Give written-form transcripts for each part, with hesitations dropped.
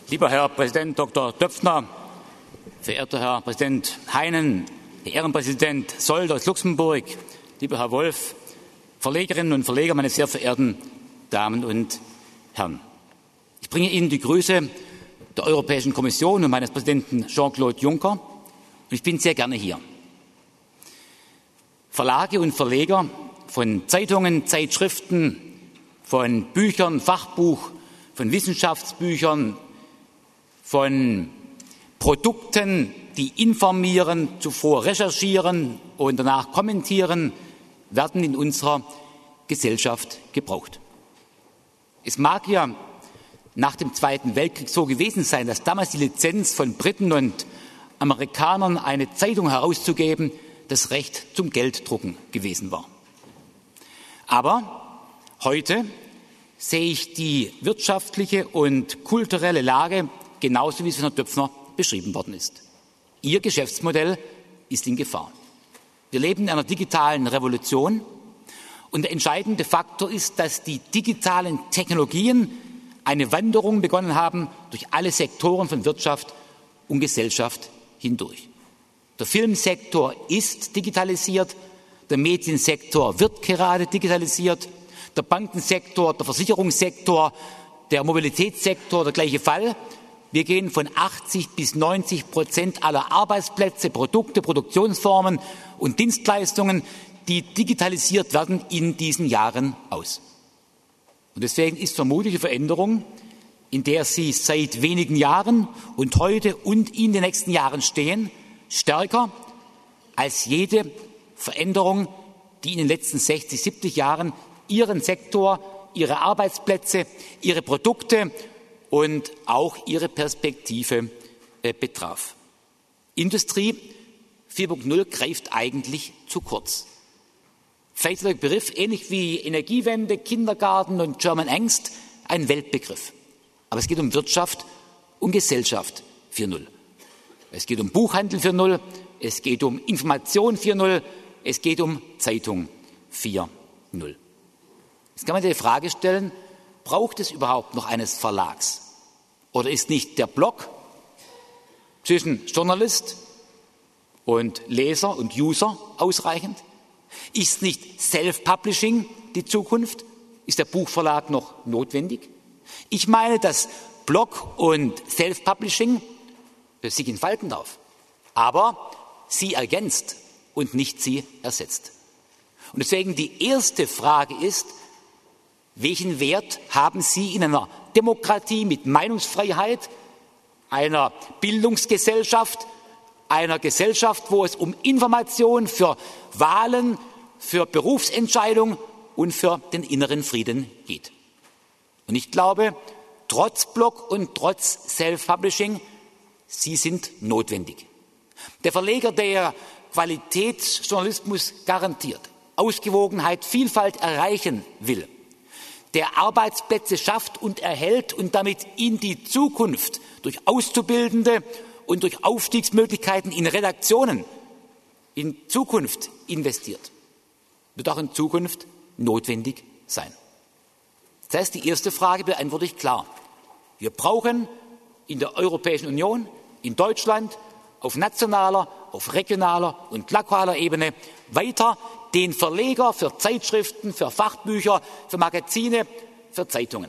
Lieber Herr Präsident Dr. Döpfner, verehrter Herr Präsident Heinen, Herr Ehrenpräsident Solder aus Luxemburg, lieber Herr Wolf, Verlegerinnen und Verleger, meine sehr verehrten Damen und Herren. Ich bringe Ihnen die Grüße der Europäischen Kommission und meines Präsidenten Jean-Claude Juncker und ich bin sehr gerne hier. Verlage und Verleger von Zeitungen, Zeitschriften, von Büchern, Fachbuch, von Wissenschaftsbüchern, von Produkten, die informieren, zuvor recherchieren und danach kommentieren, werden in unserer Gesellschaft gebraucht. Es mag ja nach dem Zweiten Weltkrieg so gewesen sein, dass damals die Lizenz von Briten und Amerikanern, eine Zeitung herauszugeben, das Recht zum Gelddrucken gewesen war. Aber heute sehe ich die wirtschaftliche und kulturelle Lage genauso, wie es von Herrn Döpfner beschrieben worden ist. Ihr Geschäftsmodell ist in Gefahr. Wir leben in einer digitalen Revolution und der entscheidende Faktor ist, dass die digitalen Technologien eine Wanderung begonnen haben durch alle Sektoren von Wirtschaft und Gesellschaft hindurch. Der Filmsektor ist digitalisiert, der Mediensektor wird gerade digitalisiert, der Bankensektor, der Versicherungssektor, der Mobilitätssektor, der gleiche Fall. Wir gehen von 80 bis 90% aller Arbeitsplätze, Produkte, Produktionsformen und Dienstleistungen, die digitalisiert werden, in diesen Jahren aus. Und deswegen ist vermutlich die Veränderung, in der Sie seit wenigen Jahren und heute und in den nächsten Jahren stehen, stärker als jede Veränderung, die in den letzten 60, 70 Jahren Ihren Sektor, Ihre Arbeitsplätze, Ihre Produkte und auch Ihre Perspektive betraf. Industrie 4.0 greift eigentlich zu kurz. Vielleicht ist der Begriff ähnlich wie Energiewende, Kindergarten und German Angst ein Weltbegriff. Aber es geht um Wirtschaft und Gesellschaft 4.0. Es geht um Buchhandel 4.0, es geht um Information 4.0, es geht um Zeitung 4.0. Jetzt kann man die Frage stellen, braucht es überhaupt noch eines Verlags? Oder ist nicht der Block zwischen Journalist und Leser und User ausreichend? Ist nicht Self-Publishing die Zukunft? Ist der Buchverlag noch notwendig? Ich meine, dass Block und Self-Publishing sich entfalten darf, aber sie ergänzt und nicht sie ersetzt. Und deswegen die erste Frage ist, welchen Wert haben Sie in einer Demokratie mit Meinungsfreiheit, einer Bildungsgesellschaft, einer Gesellschaft, wo es um Information für Wahlen, für Berufsentscheidungen und für den inneren Frieden geht? Und ich glaube, trotz Block und trotz Self-Publishing, sie sind notwendig. Der Verleger, der Qualitätsjournalismus garantiert, Ausgewogenheit, Vielfalt erreichen will, der Arbeitsplätze schafft und erhält und damit in die Zukunft durch Auszubildende und durch Aufstiegsmöglichkeiten in Redaktionen in Zukunft investiert, wird auch in Zukunft notwendig sein. Das heißt, die erste Frage beantworte ich klar. Wir brauchen in der Europäischen Union, in Deutschland, auf nationaler, auf regionaler und lokaler Ebene weiter den Verleger für Zeitschriften, für Fachbücher, für Magazine, für Zeitungen.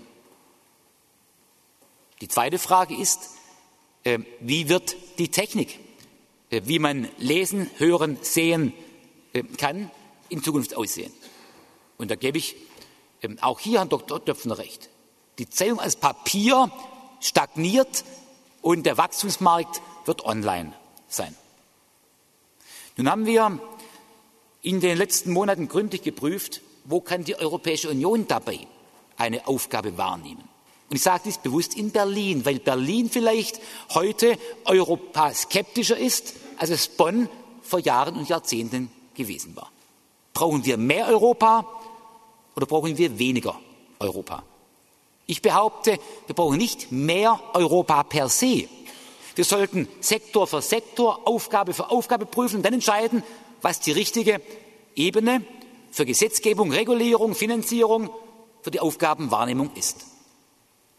Die zweite Frage ist, wie wird die Technik, wie man lesen, hören, sehen kann, in Zukunft aussehen? Und da gebe ich auch hier Herrn Dr. Döpfner recht. Die Zeitung als Papier stagniert und der Wachstumsmarkt wird online sein. Nun haben wir in den letzten Monaten gründlich geprüft, wo kann die Europäische Union dabei eine Aufgabe wahrnehmen. Und ich sage dies bewusst in Berlin, weil Berlin vielleicht heute europaskeptischer ist, als es Bonn vor Jahren und Jahrzehnten gewesen war. Brauchen wir mehr Europa oder brauchen wir weniger Europa? Ich behaupte, wir brauchen nicht mehr Europa per se. Wir sollten Sektor für Sektor, Aufgabe für Aufgabe prüfen und dann entscheiden, was die richtige Ebene für Gesetzgebung, Regulierung, Finanzierung, für die Aufgabenwahrnehmung ist.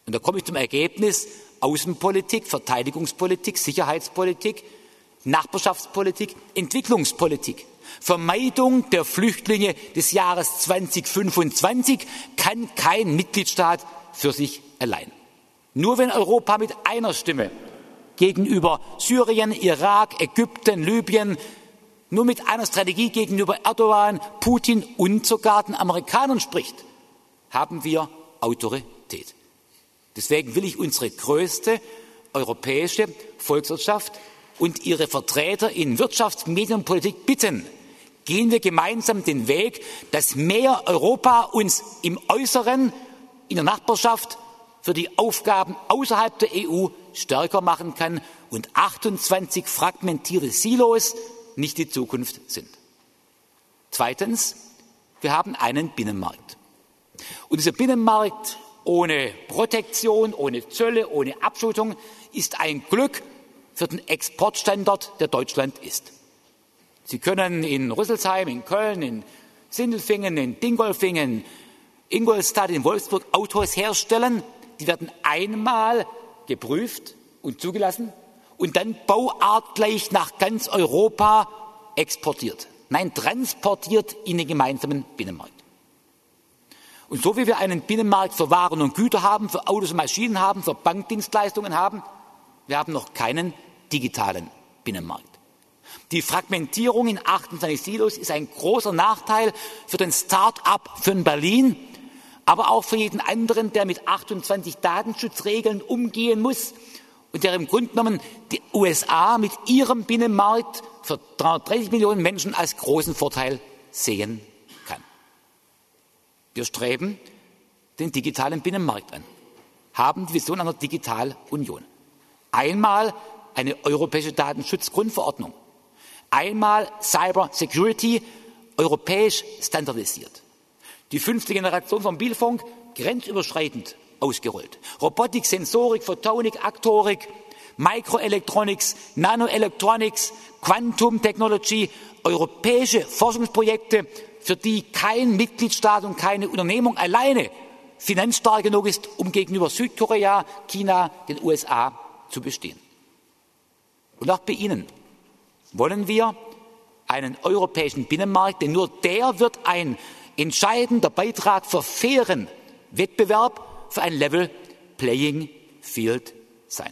Und da komme ich zum Ergebnis: Außenpolitik, Verteidigungspolitik, Sicherheitspolitik, Nachbarschaftspolitik, Entwicklungspolitik. Vermeidung der Flüchtlinge des Jahres 2025 kann kein Mitgliedstaat für sich allein. Nur wenn Europa mit einer Stimme gegenüber Syrien, Irak, Ägypten, Libyen, nur mit einer Strategie gegenüber Erdogan, Putin und sogar den Amerikanern spricht, haben wir Autorität. Deswegen will ich unsere größte europäische Volkswirtschaft und ihre Vertreter in Wirtschaft, Medien und Politik bitten: Gehen wir gemeinsam den Weg, dass mehr Europa uns im Äußeren, in der Nachbarschaft, für die Aufgaben außerhalb der EU stärker machen kann und 28 fragmentierte Silos nicht die Zukunft sind. Zweitens, wir haben einen Binnenmarkt. Und dieser Binnenmarkt ohne Protektion, ohne Zölle, ohne Abschottung ist ein Glück für den Exportstandort, der Deutschland ist. Sie können in Rüsselsheim, in Köln, in Sindelfingen, in Dingolfingen, Ingolstadt, in Wolfsburg Autos herstellen. Die werden einmal geprüft und zugelassen und dann bauartgleich nach ganz Europa exportiert. Nein, transportiert in den gemeinsamen Binnenmarkt. Und so wie wir einen Binnenmarkt für Waren und Güter haben, für Autos und Maschinen haben, für Bankdienstleistungen haben, wir haben noch keinen digitalen Binnenmarkt. Die Fragmentierung in 28 Silos ist ein großer Nachteil für den Start-up von Berlin, aber auch für jeden anderen, der mit 28 Datenschutzregeln umgehen muss und der im Grunde genommen die USA mit ihrem Binnenmarkt für 330 Millionen Menschen als großen Vorteil sehen kann. Wir streben den digitalen Binnenmarkt an, haben die Vision einer Digitalunion. Einmal eine europäische Datenschutzgrundverordnung, einmal Cyber Security europäisch standardisiert. Die 5. Generation vom Mobilfunk grenzüberschreitend ausgerollt. Robotik, Sensorik, Photonik, Aktorik, Microelectronics, Nanoelectronics, Quantum Technology, europäische Forschungsprojekte, für die kein Mitgliedstaat und keine Unternehmung alleine finanzstark genug ist, um gegenüber Südkorea, China, den USA zu bestehen. Und auch bei Ihnen wollen wir einen europäischen Binnenmarkt, denn nur der wird ein entscheidender Beitrag für fairen Wettbewerb, für ein Level Playing Field sein.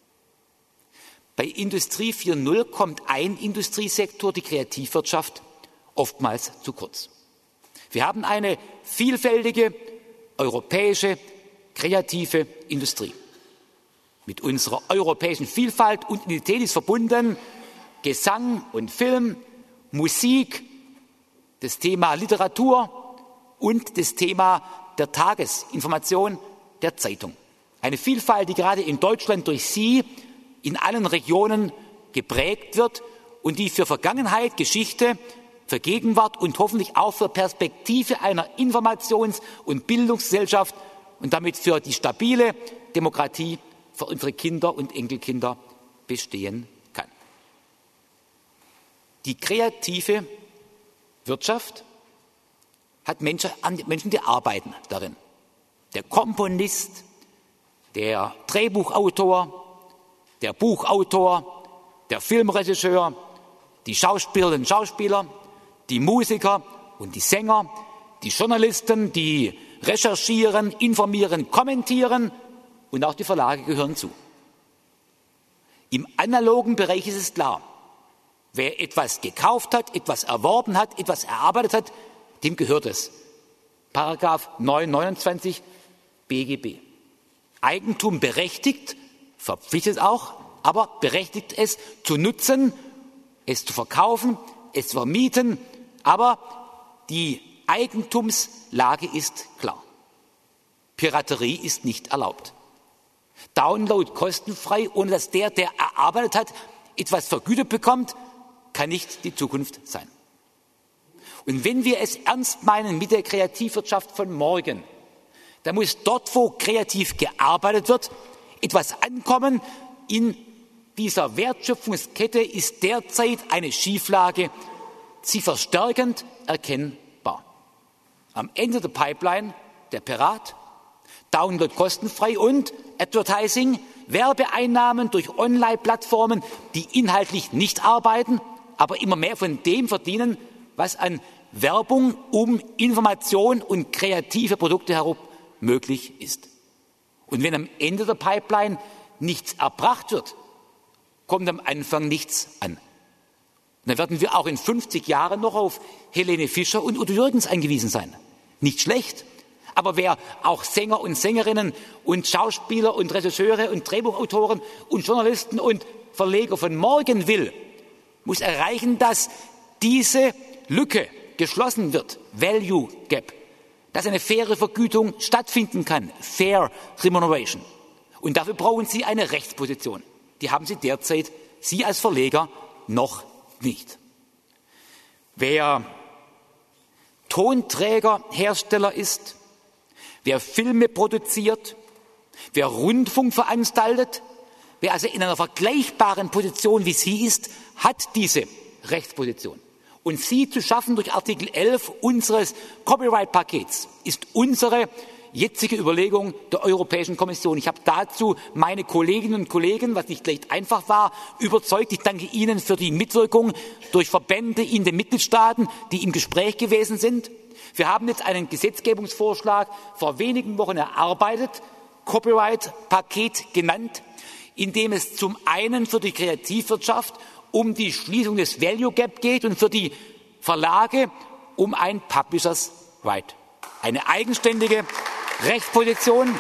Bei Industrie 4.0 kommt ein Industriesektor, die Kreativwirtschaft, oftmals zu kurz. Wir haben eine vielfältige europäische kreative Industrie. Mit unserer europäischen Vielfalt und Identität ist verbunden Gesang und Film, Musik, das Thema Literatur und das Thema der Tagesinformation der Zeitung. Eine Vielfalt, die gerade in Deutschland durch Sie in allen Regionen geprägt wird und die für Vergangenheit, Geschichte, für Gegenwart und hoffentlich auch für Perspektive einer Informations- und Bildungsgesellschaft und damit für die stabile Demokratie für unsere Kinder und Enkelkinder bestehen kann. Die kreative Wirtschaft hat Menschen, die arbeiten darin. Der Komponist, der Drehbuchautor, der Buchautor, der Filmregisseur, die Schauspielerinnen und Schauspieler, die Musiker und die Sänger, die Journalisten, die recherchieren, informieren, kommentieren und auch die Verlage gehören zu. Im analogen Bereich ist es klar, wer etwas gekauft hat, etwas erworben hat, etwas erarbeitet hat, dem gehört es. Paragraph 929 BGB. Eigentum berechtigt, verpflichtet auch, aber berechtigt es zu nutzen, es zu verkaufen, es zu vermieten, aber die Eigentumslage ist klar. Piraterie ist nicht erlaubt. Download kostenfrei, ohne dass der erarbeitet hat, etwas vergütet bekommt, kann nicht die Zukunft sein. Und wenn wir es ernst meinen mit der Kreativwirtschaft von morgen, dann muss dort, wo kreativ gearbeitet wird, etwas ankommen. In dieser Wertschöpfungskette ist derzeit eine Schieflage, sie verstärkend erkennbar. Am Ende der Pipeline der Pirat, Download kostenfrei und Advertising, Werbeeinnahmen durch Online-Plattformen, die inhaltlich nicht arbeiten, aber immer mehr von dem verdienen, was an Werbung um Information und kreative Produkte herum möglich ist. Und wenn am Ende der Pipeline nichts erbracht wird, kommt am Anfang nichts an. Und dann werden wir auch in 50 Jahren noch auf Helene Fischer und Udo Jürgens angewiesen sein. Nicht schlecht, aber wer auch Sänger und Sängerinnen und Schauspieler und Regisseure und Drehbuchautoren und Journalisten und Verleger von morgen will, muss erreichen, dass diese Lücke geschlossen wird, Value Gap, dass eine faire Vergütung stattfinden kann, Fair Remuneration. Und dafür brauchen Sie eine Rechtsposition. Die haben Sie derzeit, Sie als Verleger, noch nicht. Wer Tonträgerhersteller ist, wer Filme produziert, wer Rundfunk veranstaltet, wer also in einer vergleichbaren Position wie Sie ist, hat diese Rechtsposition. Und sie zu schaffen durch Artikel 11 unseres Copyright-Pakets ist unsere jetzige Überlegung der Europäischen Kommission. Ich habe dazu meine Kolleginnen und Kollegen, was nicht leicht einfach war, überzeugt. Ich danke Ihnen für die Mitwirkung durch Verbände in den Mitgliedstaaten, die im Gespräch gewesen sind. Wir haben jetzt einen Gesetzgebungsvorschlag vor wenigen Wochen erarbeitet, Copyright-Paket genannt, in dem es zum einen für die Kreativwirtschaft um die Schließung des Value Gap geht und für die Verlage um ein Publishers Right. Eine eigenständige Rechtsposition.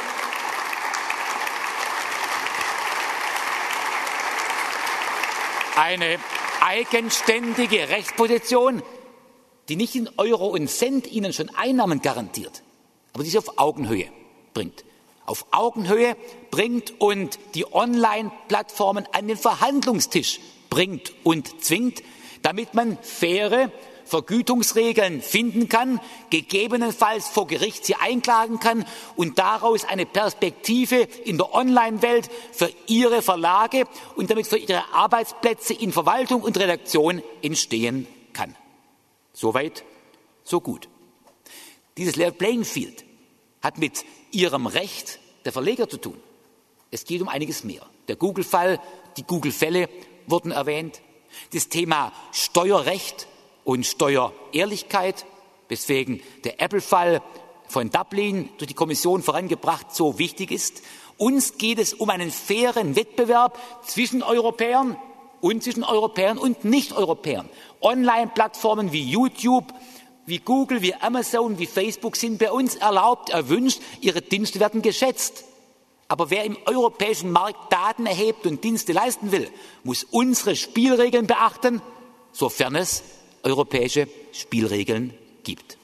Eine eigenständige Rechtsposition, die nicht in Euro und Cent Ihnen schon Einnahmen garantiert, aber die sie auf Augenhöhe bringt. Auf Augenhöhe bringt und die Online-Plattformen an den Verhandlungstisch bringt und zwingt, damit man faire Vergütungsregeln finden kann, gegebenenfalls vor Gericht sie einklagen kann und daraus eine Perspektive in der Online-Welt für Ihre Verlage und damit für Ihre Arbeitsplätze in Verwaltung und Redaktion entstehen kann. Soweit, so gut. Dieses Level Playing Field hat mit Ihrem Recht der Verleger zu tun. Es geht um einiges mehr. Der Google-Fall, die Google-Fälle wurden erwähnt. Das Thema Steuerrecht und Steuerehrlichkeit, weswegen der Apple-Fall von Dublin durch die Kommission vorangebracht so wichtig ist. Uns geht es um einen fairen Wettbewerb zwischen Europäern und Nicht-Europäern. Online-Plattformen wie YouTube, wie Google, wie Amazon, wie Facebook sind bei uns erlaubt, erwünscht. Ihre Dienste werden geschätzt. Aber wer im europäischen Markt Daten erhebt und Dienste leisten will, muss unsere Spielregeln beachten, sofern es europäische Spielregeln gibt.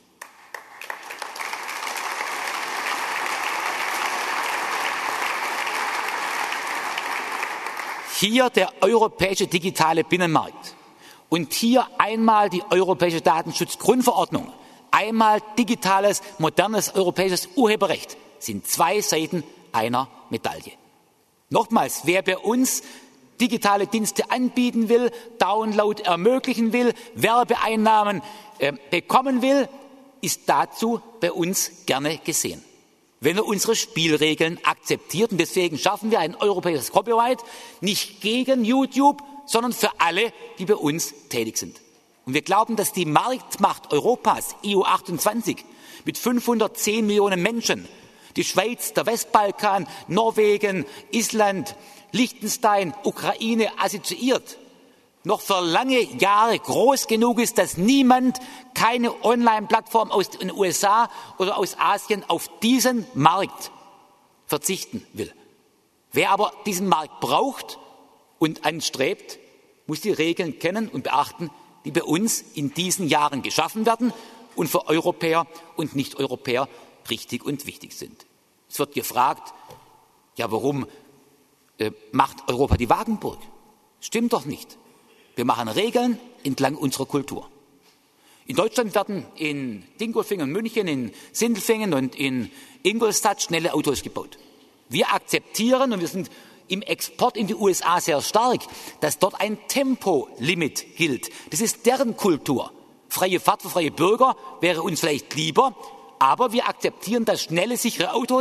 Hier der europäische digitale Binnenmarkt und hier einmal die europäische Datenschutzgrundverordnung, einmal digitales, modernes europäisches Urheberrecht sind zwei Seiten einer Medaille. Nochmals, wer bei uns digitale Dienste anbieten will, Download ermöglichen will, Werbeeinnahmen bekommen will, ist dazu bei uns gerne gesehen. Wenn er unsere Spielregeln akzeptiert, und deswegen schaffen wir ein europäisches Copyright, nicht gegen YouTube, sondern für alle, die bei uns tätig sind. Und wir glauben, dass die Marktmacht Europas, EU 28, mit 510 Millionen Menschen, die Schweiz, der Westbalkan, Norwegen, Island, Liechtenstein, Ukraine assoziiert, noch für lange Jahre groß genug ist, dass niemand keine Online-Plattform aus den USA oder aus Asien auf diesen Markt verzichten will. Wer aber diesen Markt braucht und anstrebt, muss die Regeln kennen und beachten, die bei uns in diesen Jahren geschaffen werden und für Europäer und Nicht-Europäer richtig und wichtig sind. Es wird gefragt, ja, warum macht Europa die Wagenburg? Stimmt doch nicht. Wir machen Regeln entlang unserer Kultur. In Deutschland werden in Dingolfing und München, in Sindelfingen und in Ingolstadt schnelle Autos gebaut. Wir akzeptieren, und wir sind im Export in die USA sehr stark, dass dort ein Tempolimit gilt. Das ist deren Kultur. Freie Fahrt für freie Bürger wäre uns vielleicht lieber, aber wir akzeptieren, dass schnelle, sichere Autos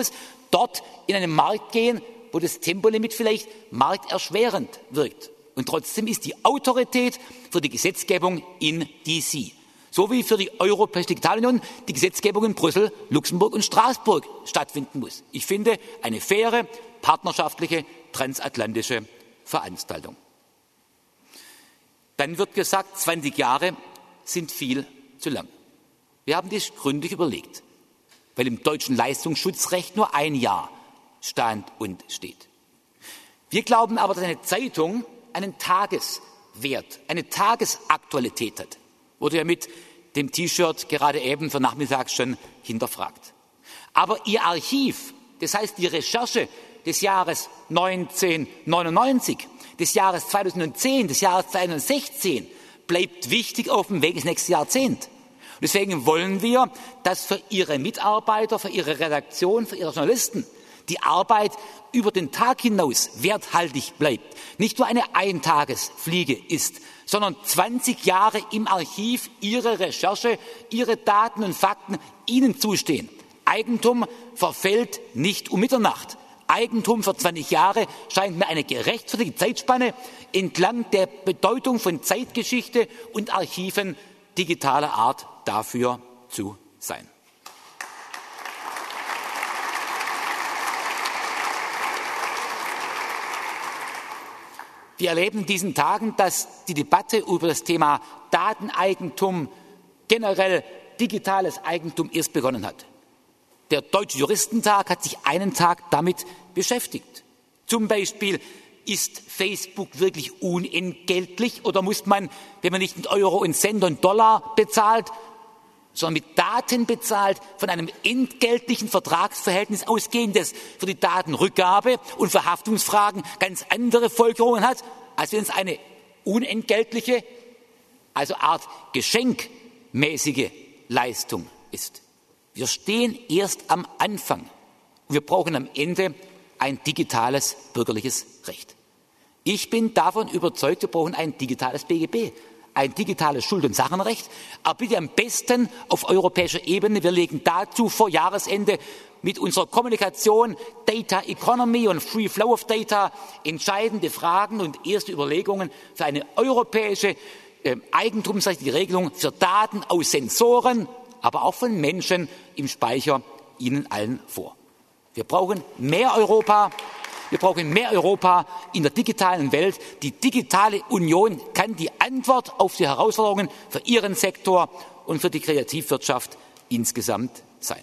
dort in einen Markt gehen, wo das Tempolimit vielleicht markterschwerend wirkt. Und trotzdem ist die Autorität für die Gesetzgebung in DC. So wie für die Europäische Digitalunion die Gesetzgebung in Brüssel, Luxemburg und Straßburg stattfinden muss. Ich finde eine faire, partnerschaftliche, transatlantische Veranstaltung. Dann wird gesagt, 20 Jahre sind viel zu lang. Wir haben dies gründlich überlegt, weil im deutschen Leistungsschutzrecht nur ein Jahr stand und steht. Wir glauben aber, dass eine Zeitung einen Tageswert, eine Tagesaktualität hat. Wurde ja mit dem T-Shirt gerade eben für nachmittags schon hinterfragt. Aber Ihr Archiv, das heißt die Recherche des Jahres 1999, des Jahres 2010, des Jahres 2016, bleibt wichtig auf dem Weg ins nächste Jahrzehnt. Und deswegen wollen wir, dass für Ihre Mitarbeiter, für Ihre Redaktion, für Ihre Journalisten die Arbeit über den Tag hinaus werthaltig bleibt. Nicht nur eine Eintagesfliege ist, sondern 20 Jahre im Archiv Ihre Recherche, Ihre Daten und Fakten Ihnen zustehen. Eigentum verfällt nicht um Mitternacht. Eigentum für 20 Jahre scheint mir eine gerechtfertigte Zeitspanne entlang der Bedeutung von Zeitgeschichte und Archiven digitaler Art dafür zu sein. Wir erleben in diesen Tagen, dass die Debatte über das Thema Dateneigentum, generell digitales Eigentum erst begonnen hat. Der Deutsche Juristentag hat sich einen Tag damit beschäftigt. Zum Beispiel, ist Facebook wirklich unentgeltlich oder muss man, wenn man nicht mit Euro und Cent und Dollar bezahlt, sondern mit Daten bezahlt, von einem entgeltlichen Vertragsverhältnis ausgehen, das für die Datenrückgabe und Verhaftungsfragen ganz andere Folgerungen hat, als wenn es eine unentgeltliche, also Art geschenkmäßige Leistung ist. Wir stehen erst am Anfang. Wir brauchen am Ende ein digitales bürgerliches Recht. Ich bin davon überzeugt, wir brauchen ein digitales BGB, ein digitales Schuld- und Sachenrecht, aber bitte am besten auf europäischer Ebene. Wir legen dazu vor Jahresende mit unserer Kommunikation Data Economy und Free Flow of Data entscheidende Fragen und erste Überlegungen für eine europäische eigentumsrechtliche Regelung für Daten aus Sensoren, aber auch von Menschen im Speicher Ihnen allen vor. Wir brauchen mehr Europa. Wir brauchen mehr Europa in der digitalen Welt. Die digitale Union kann die Antwort auf die Herausforderungen für Ihren Sektor und für die Kreativwirtschaft insgesamt sein.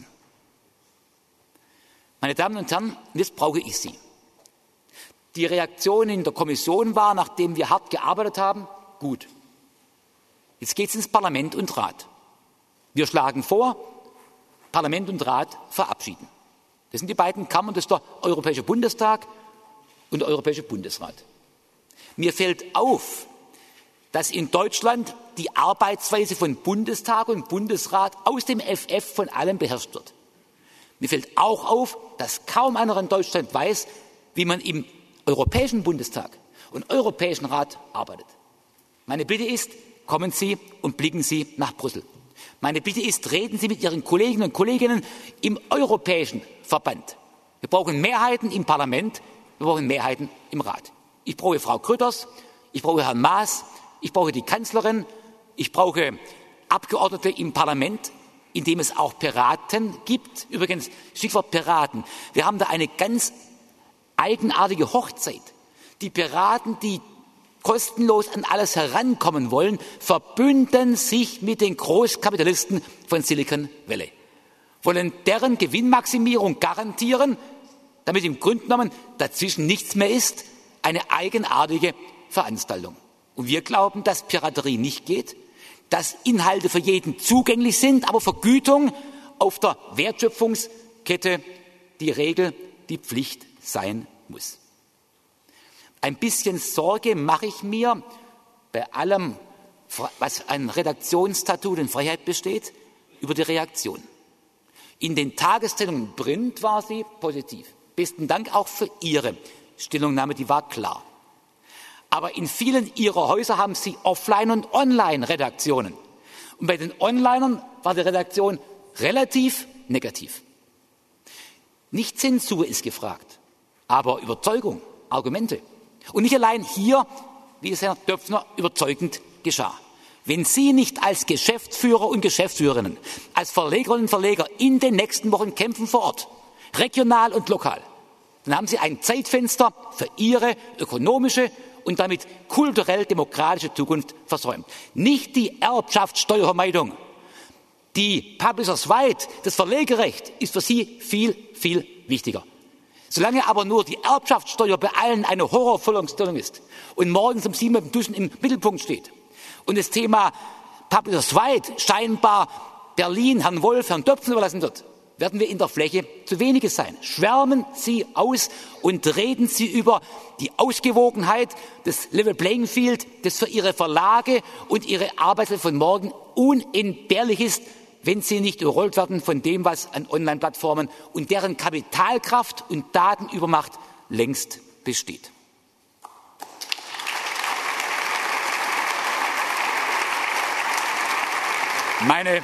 Meine Damen und Herren, jetzt brauche ich Sie. Die Reaktion in der Kommission war, nachdem wir hart gearbeitet haben, gut. Jetzt geht es ins Parlament und Rat. Wir schlagen vor, Parlament und Rat verabschieden. Das sind die beiden Kammern, das ist der Europäische Bundestag und der Europäische Bundesrat. Mir fällt auf, dass in Deutschland die Arbeitsweise von Bundestag und Bundesrat aus dem FF von allen beherrscht wird. Mir fällt auch auf, dass kaum einer in Deutschland weiß, wie man im Europäischen Bundestag und Europäischen Rat arbeitet. Meine Bitte ist, kommen Sie und blicken Sie nach Brüssel. Meine Bitte ist, reden Sie mit Ihren Kolleginnen und Kollegen im Europäischen Verband. Wir brauchen Mehrheiten im Parlament, wir brauchen Mehrheiten im Rat. Ich brauche Frau Grütters, ich brauche Herrn Maas, ich brauche die Kanzlerin, ich brauche Abgeordnete im Parlament, in dem es auch Piraten gibt. Übrigens, Stichwort Piraten. Wir haben da eine ganz eigenartige Hochzeit. Die Piraten, die kostenlos an alles herankommen wollen, verbünden sich mit den Großkapitalisten von Silicon Valley, wollen deren Gewinnmaximierung garantieren, damit im Grunde genommen dazwischen nichts mehr ist, eine eigenartige Veranstaltung. Und wir glauben, dass Piraterie nicht geht, dass Inhalte für jeden zugänglich sind, aber Vergütung auf der Wertschöpfungskette die Regel, die Pflicht sein muss. Ein bisschen Sorge mache ich mir bei allem, was an Redaktionsstatut und Freiheit besteht, über die Reaktion. In den Tagesstellungen Print war sie positiv. Besten Dank auch für Ihre Stellungnahme, die war klar. Aber in vielen Ihrer Häuser haben Sie Offline- und Online-Redaktionen. Und bei den Onlinern war die Redaktion relativ negativ. Nicht Zensur ist gefragt, aber Überzeugung, Argumente. Und nicht allein hier, wie es Herr Döpfner überzeugend geschah. Wenn Sie nicht als Geschäftsführer und Geschäftsführerinnen, als Verlegerinnen und Verleger in den nächsten Wochen kämpfen vor Ort, regional und lokal, dann haben Sie ein Zeitfenster für Ihre ökonomische und damit kulturell-demokratische Zukunft versäumt. Nicht die Erbschaftssteuervermeidung, die Publishers' Right, das Verlegerrecht ist für Sie viel, viel wichtiger. Solange aber nur die Erbschaftssteuer bei allen eine Horrorvorstellung ist und morgens um 7 Uhr im Duschen im Mittelpunkt steht und das Thema Publishers' Right scheinbar Berlin, Herrn Wolf, Herrn Döpfner überlassen wird, werden wir in der Fläche zu wenige sein. Schwärmen Sie aus und reden Sie über die Ausgewogenheit des Level Playing Field, das für Ihre Verlage und Ihre Arbeiter von morgen unentbehrlich ist, wenn sie nicht überrollt werden von dem, was an Online-Plattformen und deren Kapitalkraft und Datenübermacht längst besteht. Meine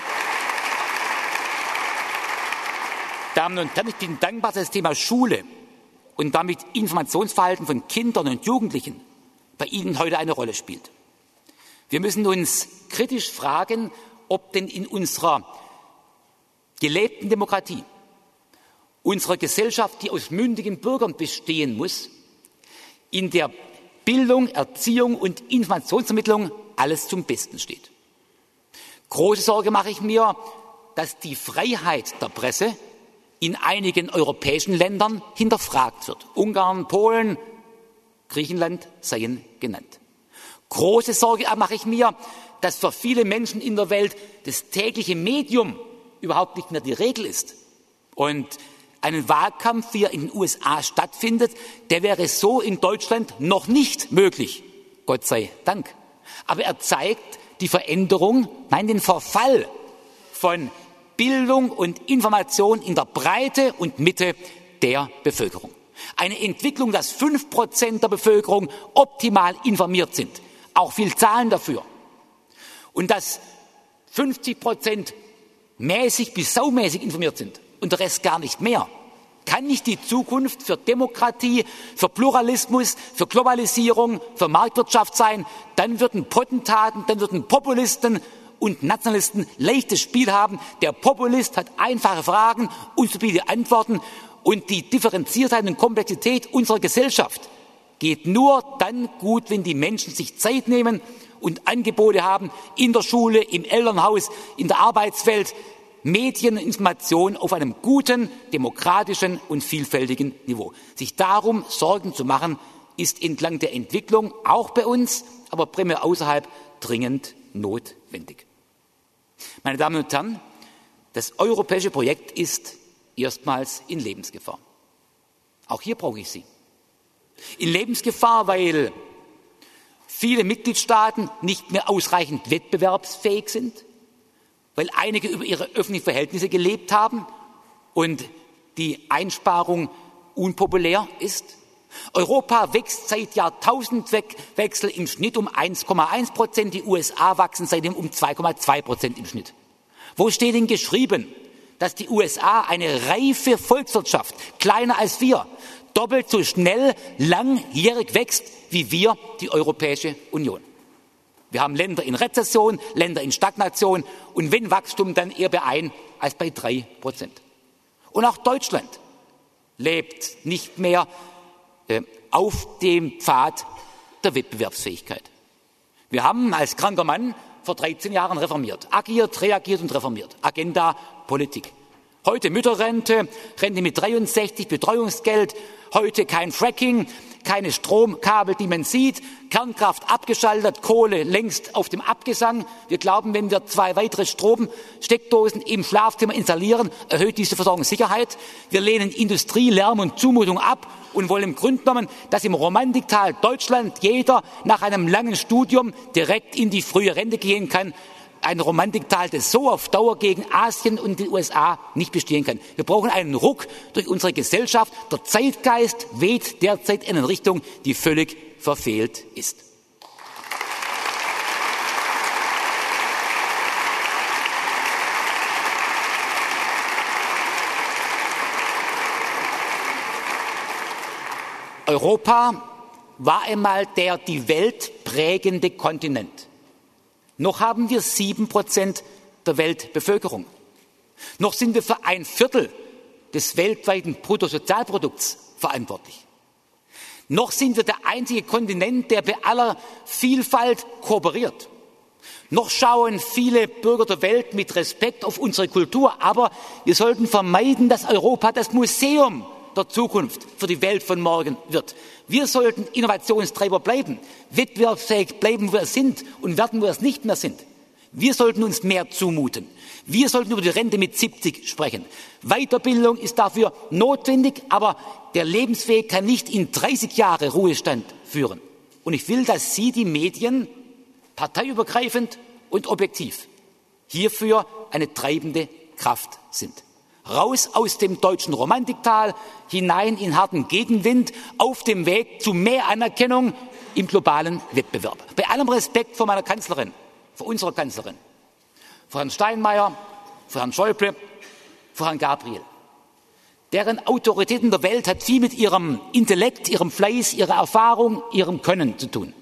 Damen und Herren, ich bin dankbar, dass das Thema Schule und damit Informationsverhalten von Kindern und Jugendlichen bei Ihnen heute eine Rolle spielt. Wir müssen uns kritisch fragen, ob denn in unserer gelebten Demokratie, unserer Gesellschaft, die aus mündigen Bürgern bestehen muss, in der Bildung, Erziehung und Informationsvermittlung alles zum Besten steht. Große Sorge mache ich mir, dass die Freiheit der Presse in einigen europäischen Ländern hinterfragt wird. Ungarn, Polen, Griechenland seien genannt. Große Sorge mache ich mir, dass für viele Menschen in der Welt das tägliche Medium überhaupt nicht mehr die Regel ist. Und ein Wahlkampf, wie er in den USA stattfindet, der wäre so in Deutschland noch nicht möglich. Gott sei Dank. Aber er zeigt die Veränderung, nein, den Verfall von Bildung und Information in der Breite und Mitte der Bevölkerung. Eine Entwicklung, dass 5% der Bevölkerung optimal informiert sind. Auch viel Zahlen dafür. Und dass 50% mäßig bis saumäßig informiert sind und der Rest gar nicht mehr, kann nicht die Zukunft für Demokratie, für Pluralismus, für Globalisierung, für Marktwirtschaft sein. Dann würden Potentaten, dann würden Populisten und Nationalisten leichtes Spiel haben. Der Populist hat einfache Fragen und stupide Antworten und die Differenziertheit und Komplexität unserer Gesellschaft geht nur dann gut, wenn die Menschen sich Zeit nehmen und Angebote haben in der Schule, im Elternhaus, in der Arbeitswelt, Medien und Information auf einem guten, demokratischen und vielfältigen Niveau. Sich darum Sorgen zu machen, ist entlang der Entwicklung auch bei uns, aber primär außerhalb dringend notwendig. Meine Damen und Herren, das europäische Projekt ist erstmals in Lebensgefahr. Auch hier brauche ich Sie. In Lebensgefahr, weil viele Mitgliedstaaten nicht mehr ausreichend wettbewerbsfähig sind, weil einige über ihre öffentlichen Verhältnisse gelebt haben und die Einsparung unpopulär ist. Europa wächst seit Jahrtausendwechsel im Schnitt um 1,1%, die USA wachsen seitdem um 2,2% im Schnitt. Wo steht denn geschrieben, dass die USA eine reife Volkswirtschaft, kleiner als wir, doppelt so schnell langjährig wächst wie wir, die Europäische Union? Wir haben Länder in Rezession, Länder in Stagnation und wenn Wachstum, dann eher bei 1 als bei 3%. Und auch Deutschland lebt nicht mehr auf dem Pfad der Wettbewerbsfähigkeit. Wir haben als kranker Mann vor 13 Jahren reformiert, agiert, reagiert und reformiert. Agenda Politik. Heute Mütterrente, Rente mit 63, Betreuungsgeld, heute kein Fracking, keine Stromkabel, die man sieht, Kernkraft abgeschaltet, Kohle längst auf dem Abgesang. Wir glauben, wenn wir 2 weitere Stromsteckdosen im Schlafzimmer installieren, erhöht diese Versorgungssicherheit. Wir lehnen Industrie, Lärm und Zumutung ab und wollen im Grunde genommen, dass im Romantiktal Deutschland jeder nach einem langen Studium direkt in die frühe Rente gehen kann. Ein Romantiktal, das so auf Dauer gegen Asien und die USA nicht bestehen kann. Wir brauchen einen Ruck durch unsere Gesellschaft. Der Zeitgeist weht derzeit in eine Richtung, die völlig verfehlt ist. Europa war einmal der die Welt prägende Kontinent. Noch haben wir 7% der Weltbevölkerung. Noch sind wir für 1/4 des weltweiten Bruttosozialprodukts verantwortlich. Noch sind wir der einzige Kontinent, der bei aller Vielfalt kooperiert. Noch schauen viele Bürger der Welt mit Respekt auf unsere Kultur, aber wir sollten vermeiden, dass Europa das Museum der Zukunft für die Welt von morgen wird. Wir sollten Innovationstreiber bleiben, wettbewerbsfähig bleiben, wo wir sind und werden, wo wir es nicht mehr sind. Wir sollten uns mehr zumuten. Wir sollten über die Rente mit 70 sprechen. Weiterbildung ist dafür notwendig, aber der Lebensweg kann nicht in 30 Jahre Ruhestand führen. Und ich will, dass Sie die Medien parteiübergreifend und objektiv hierfür eine treibende Kraft sind. Raus aus dem deutschen Romantiktal, hinein in harten Gegenwind, auf dem Weg zu mehr Anerkennung im globalen Wettbewerb. Bei allem Respekt vor meiner Kanzlerin, vor unserer Kanzlerin, vor Herrn Steinmeier, vor Herrn Schäuble, vor Herrn Gabriel. Deren Autorität in der Welt hat viel mit ihrem Intellekt, ihrem Fleiß, ihrer Erfahrung, ihrem Können zu tun.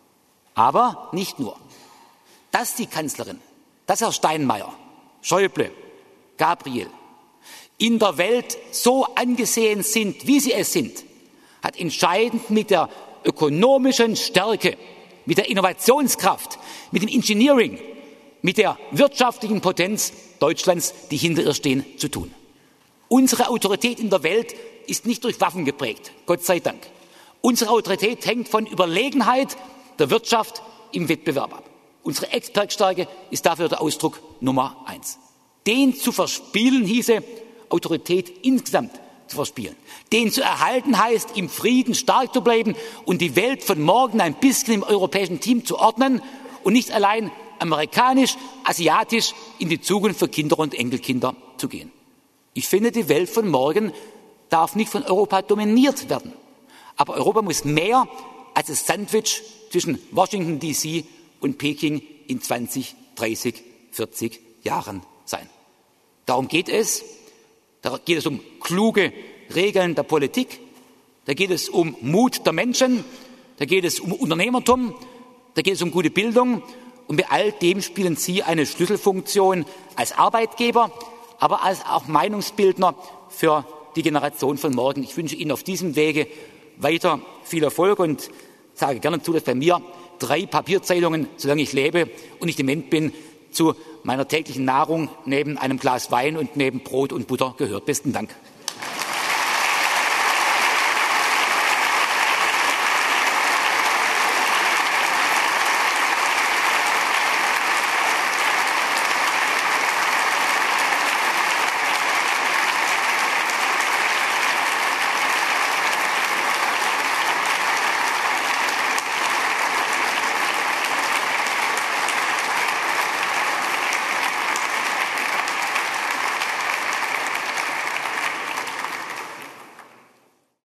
Aber nicht nur. Dass die Kanzlerin, dass Herr Steinmeier, Schäuble, Gabriel in der Welt so angesehen sind, wie sie es sind, hat entscheidend mit der ökonomischen Stärke, mit der Innovationskraft, mit dem Engineering, mit der wirtschaftlichen Potenz Deutschlands, die hinter ihr stehen, zu tun. Unsere Autorität in der Welt ist nicht durch Waffen geprägt, Gott sei Dank. Unsere Autorität hängt von Überlegenheit der Wirtschaft im Wettbewerb ab. Unsere Exportstärke ist dafür der Ausdruck Nummer 1. Den zu verspielen hieße, Autorität insgesamt zu verspielen. Den zu erhalten heißt, im Frieden stark zu bleiben und die Welt von morgen ein bisschen im europäischen Team zu ordnen und nicht allein amerikanisch, asiatisch in die Zukunft für Kinder und Enkelkinder zu gehen. Ich finde, die Welt von morgen darf nicht von Europa dominiert werden. Aber Europa muss mehr als das Sandwich zwischen Washington DC und Peking in 20, 30, 40 Jahren sein. Darum geht es. Da geht es um kluge Regeln der Politik. Da geht es um Mut der Menschen. Da geht es um Unternehmertum. Da geht es um gute Bildung. Und bei all dem spielen Sie eine Schlüsselfunktion als Arbeitgeber, aber als auch Meinungsbildner für die Generation von morgen. Ich wünsche Ihnen auf diesem Wege weiter viel Erfolg und sage gerne zu, dass bei mir 3 Papierzeitungen, solange ich lebe und ich dement bin, zu meiner täglichen Nahrung neben einem Glas Wein und neben Brot und Butter gehört. Besten Dank.